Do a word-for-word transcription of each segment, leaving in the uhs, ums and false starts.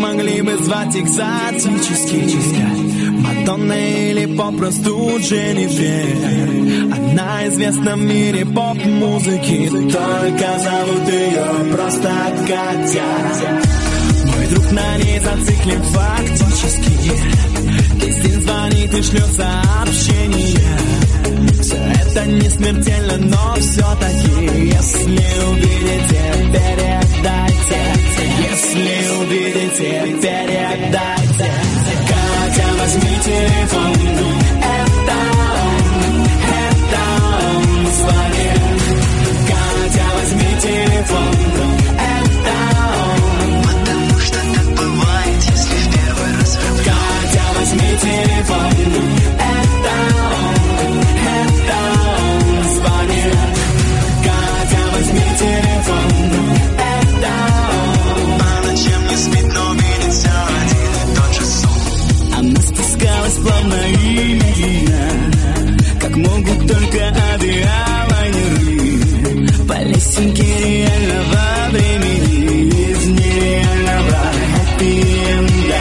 могли бы звать экзотически. Мадонна или попросту Дженнифер. Она известна в мире поп-музыки, только зовут ее просто Катя. Мой друг на ней зациклен фактически. Песен звонит и шлет сообщения. Все это не смертельно, но все-таки, если увидите, передайте. Если увидите, передайте. Катя, возьми телефон. Это он, это он звонит. Катя, возьми телефон. Это он. Потому что так бывает, если в первый раз влюблен. Катя, возьми телефон. Это он, это он звонит. Катя, возьми телефон. Это он. По ночам не спит, но видит все один и тот же сон. Она спускалась плавно и медленно, как могут только авиалайнеры, по лесенке реального времени, из нереального хэппи-энда.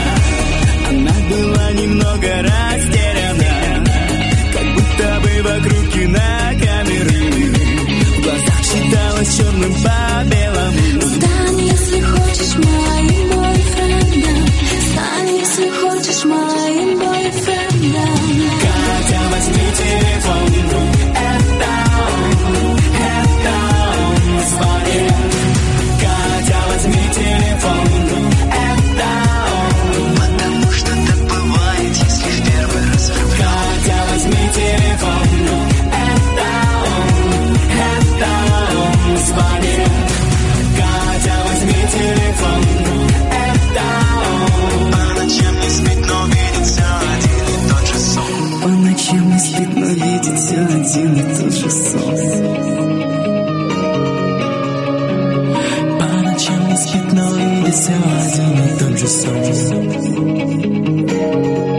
Она была немного растеряна, как будто бы вокруг кинокамеры, в глазах читалось черным по белому. Стань, если хочешь, моим бойфрендом. Стань, если хочешь, моим бойфрендом. Катя, возьми телефон. Это он, это он звонит. Катя, возьми телефон. Это он. Потому что так бывает, если в первый раз влюблен. Катя, возьми телефон. Это он, это он звонит. Катя, возьми телефон. Это он. По ночам не спит, но видит все один и тот же сон. По ночам не спит, но видит все один и тот же сон. По ночам не спит, но видит все один и тот же сон.